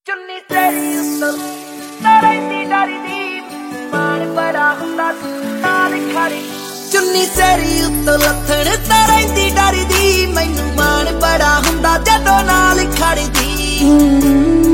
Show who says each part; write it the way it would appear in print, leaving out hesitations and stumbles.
Speaker 1: ਚੁੰਨੀ ਤੇਰੀ ਉੱਤੋਂ ਰਹਿੰਦੀ ਡਰਦੀ ਮਾਣ ਬੜਾ ਹੁੰਦਾ ਨਾਲ ਖੜੀ ਚੁੰਨੀ ਤੇਰੀ ਉੱਤੋਂ ਲੱਥਣ ਤਾਂ ਰਹਿੰਦੀ ਡਰਦੀ ਮੈਨੂੰ ਮਾਣ ਬੜਾ ਹੁੰਦਾ ਜਦੋਂ ਨਾਲ ਖੜਦੀ